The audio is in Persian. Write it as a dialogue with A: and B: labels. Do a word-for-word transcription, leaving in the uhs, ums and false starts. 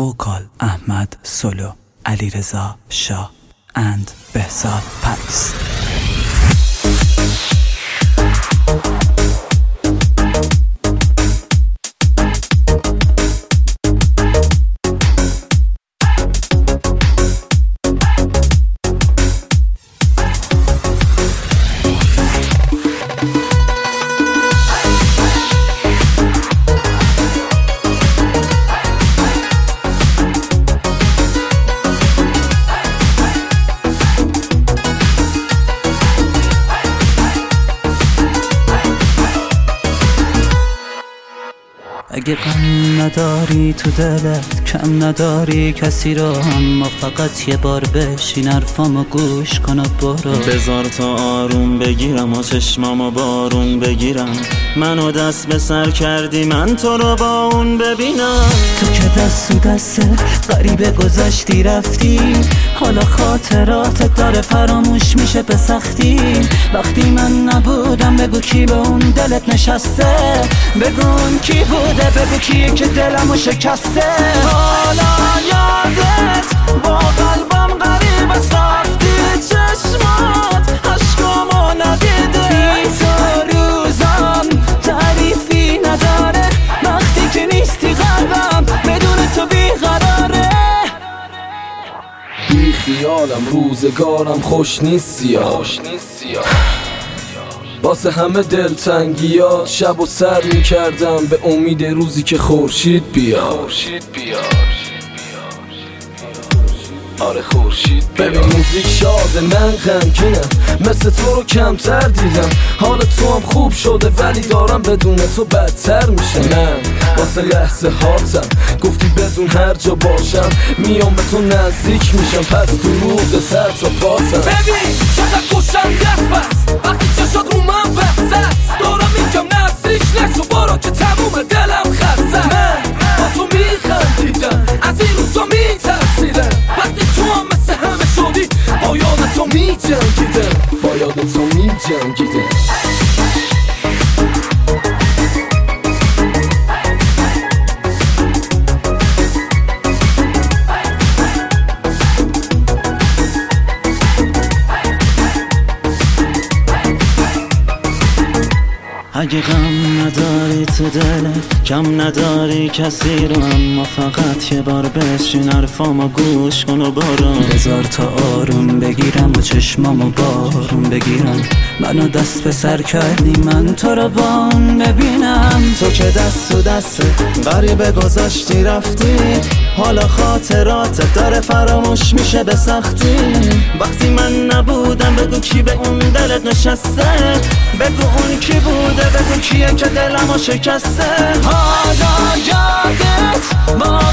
A: وکال احمد سولو، علیرضا شاه and بهزاد پاریس. اگه غم نداری تو دلت، کم نداری کسی رو، اما فقط یه بار بشین حرفامو گوش کن و برو.
B: بذار تا آروم بگیرم و چشمامو بارون بگیرم. منو دست به سر کردی، من تو رو با اون ببینم.
A: تو که دست و دست غریبه گذشتی رفتی، حالا خاطراتت داره فراموش میشه به سختی. وقتی من نبودم بگو کی به اون دلت نشسته، بگو اون کی بوده، بگو کیه که دلمو شکسته. حالا یادت با قلبم غریبه ساختی، چشمات عشقامو ندیده. بی تو روزم تعریفی نداره، وقتی که نیستی قلبم بدون تو بیقراره.
C: بی خیالم روزگارم خوش نیستیا، واسه همه دلتنگیات شب و سر میکردم به امید روزی که خورشید بیاد. آره خورشید بیاد. ببین موزیک شاده من غمگینم، مثل تو رو کمتر دیدم. حال تو هم خوب شده ولی دارم بدون تو بدتر میشه. من واسه لحظه هاتم گفتی بدون هر جا باشم میام به تو نزدیک میشم، پس تو روز سر تا پاتم.
D: ببین چقدر خوشم دست بس وقتی چشات رو من بسته، دارم میگم نزدیک نشو برو که تموم دلم خسته. من با تو میخندیدم، از این روزا میترسیدم، وقتی تو هم مثل همه شدی با یاد تو میجنگیدم،
C: با یاد تو میجنگیدم.
B: اگه غم نداری تو دلت، کم نداری کسی رو، اما فقط یه بار بشین حرفامو گوش کن و برو.
A: بذار تا آروم بگیرم و چشمامو بارون بگیرم. منو دست به سر کردی، من تو رو با اون ببینم.
B: تو که دست و دست غریبه گذاشتی رفتی، حالا خاطراتت داره فراموش میشه به سختی. وقتی من نبودم بگو کی به اون دلت نشسته، بگو اون کی بوده، بگو کیه که دلمو شکسته.
A: حالا یادت با